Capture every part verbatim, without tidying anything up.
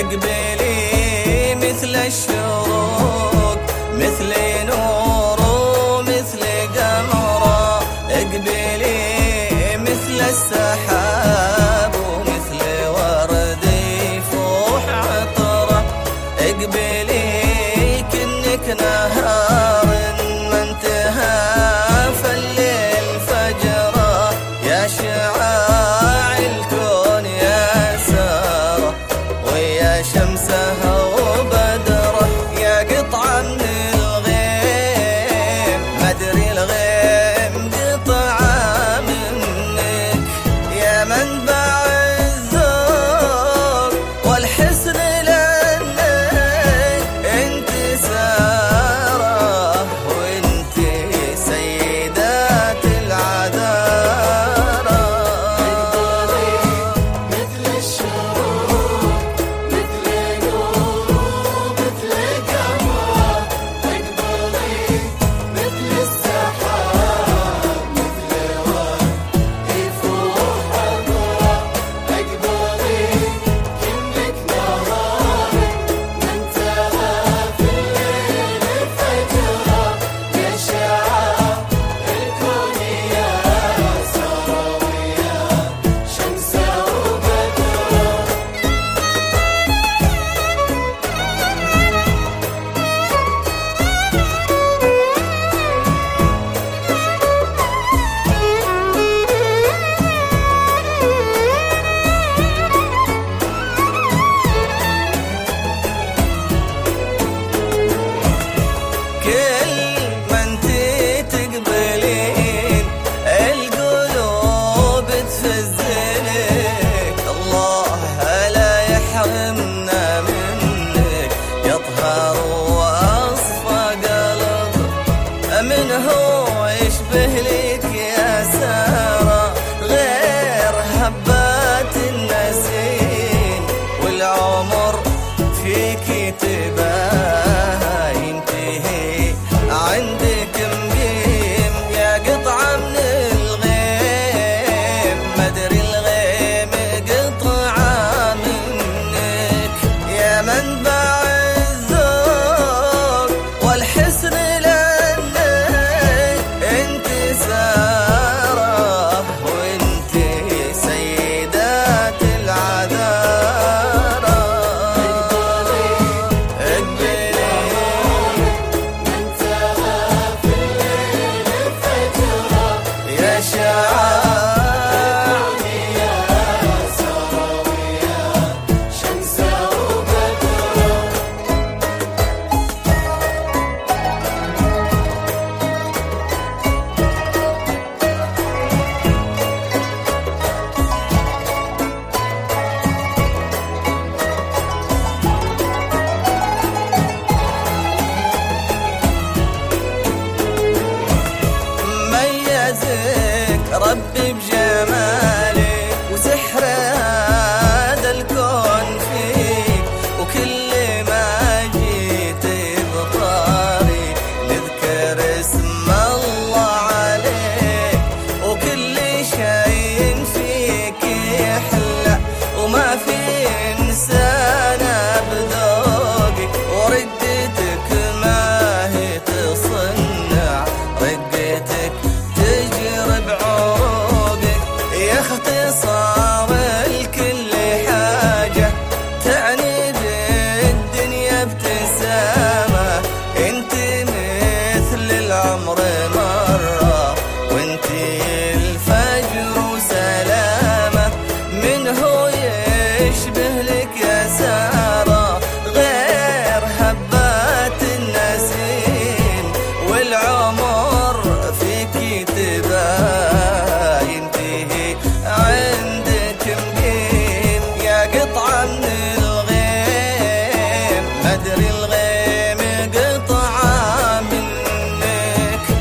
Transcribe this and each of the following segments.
اقبلي مثل الشروق، مثل نور ومثل قمرة. اقبلي مثل السحاب ومثل ورد يفوح عطرة. اقبلي كنك نهار ما انتهى فالليل فجرة. يا شعاع الكون يا سارة ويا شمسها وبدرة. يا قطعة من الغيم ما ادري الغيم قطعة منك. يا منبع الذوق والحسن لأنك انت سارة وانت سيدات العذارى. مثل الشروق مثل نور مثل قمرة. اقبلي مثل السحاب مثل ورد يفوح عطرة. اقبلي كنك نهار ما انتهى في الليل فجرة. يا شعاع الكون يا سارة ويا شمسة وبدرة. كل ما انتي تقبلين القلوب تفزلك. الله لا يحرمنا منك يا طهر واصفى قلب. من هو يشبه لك يا سارة غير هبات النسيم والعمر فيكي تباهى ينتهي عندك مقيم. يا قطعة من الغيم ما ادري الغيم قطعة منك. يا منبع الذوق والحسن لأنك انت سارة وانت سيدات العذارى. اقبلي ما انتهى في الليل فجرة. يا شعاع يا سارة ويا شمسة وبدرة. ميزك ربي بجمالك وسحر هذا الكون فيك. وكل ما جيت بطاري نذكر اسم الله عليك. وكل شيء فيك يحلى وما في انسان بذوقك. وردتك ما هي تصنع رقتك تجري بعروقك. يا اختصار الكل حاجة تعني بالدنيا ابتسامة. انت مثل العمر مرة وانت الفجر وسلامة. من هو يشبه لك يا سارة غير هبات النسيم والعمر فيكي تباهى ينتهي عندك مقيم. يا قطعة من الغيم ما ادري الغيم قطعة منك.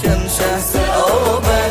شمسه أو بدره